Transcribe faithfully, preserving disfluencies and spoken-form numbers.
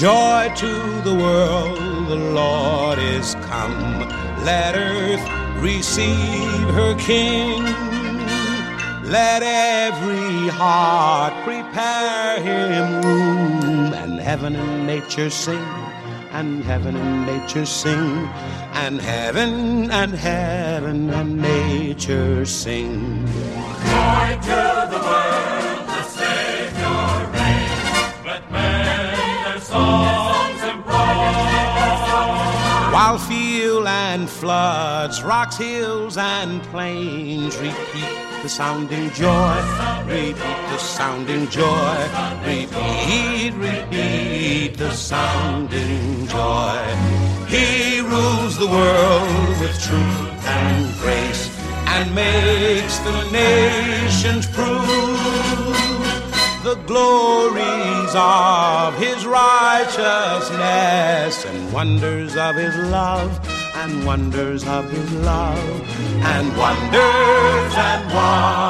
Joy to the world, the Lord is come. Let earth receive her King. Let every heart prepare him room. And heaven and nature sing, and heaven and nature sing, and heaven and heaven and nature sing. Joy to the world, the Savior reigns. Let men their songs embroil. While field and floods, rocks, hills, and plains repeat the sounding joy, repeat the sounding joy, repeat, repeat the sounding joy. He rules the world with truth and grace, and makes the nations prove the glories of his righteousness, and wonders of his love, and wonders of his love, and wonders and wonders